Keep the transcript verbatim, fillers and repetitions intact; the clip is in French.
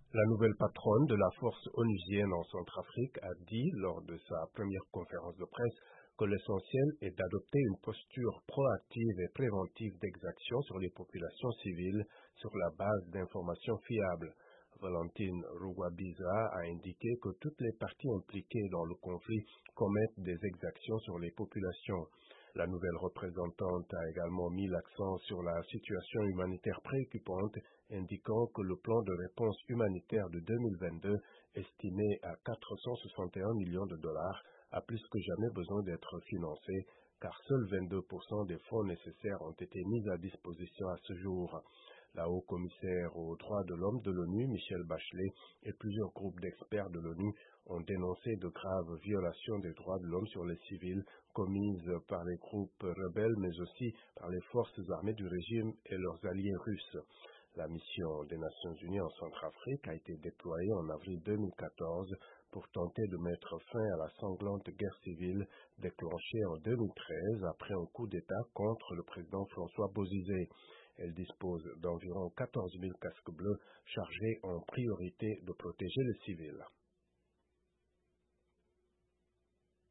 La nouvelle patronne de la force onusienne en Centrafrique a dit lors de sa première conférence de presse que l'essentiel est d'adopter une posture proactive et préventive d'exaction sur les populations civiles sur la base d'informations fiables. Valentine Rugwabiza a indiqué que toutes les parties impliquées dans le conflit commettent des exactions sur les populations. La nouvelle représentante a également mis l'accent sur la situation humanitaire préoccupante, indiquant que le plan de réponse humanitaire de deux mille vingt-deux, estimé à quatre cent soixante et un millions de dollars, a plus que jamais besoin d'être financé, car seuls vingt-deux pour cent des fonds nécessaires ont été mis à disposition à ce jour. La haut-commissaire aux droits de l'homme de l'ONU, Michelle Bachelet, et plusieurs groupes d'experts de l'ONU ont dénoncé de graves violations des droits de l'homme sur les civils commises par les groupes rebelles, mais aussi par les forces armées du régime et leurs alliés russes. La mission des Nations Unies en Centrafrique a été déployée en avril deux mille quatorze pour tenter de mettre fin à la sanglante guerre civile déclenchée en deux mille treize après un coup d'État contre le président François Bozizé. Elle dispose d'environ quatorze mille casques bleus chargés en priorité de protéger les civils.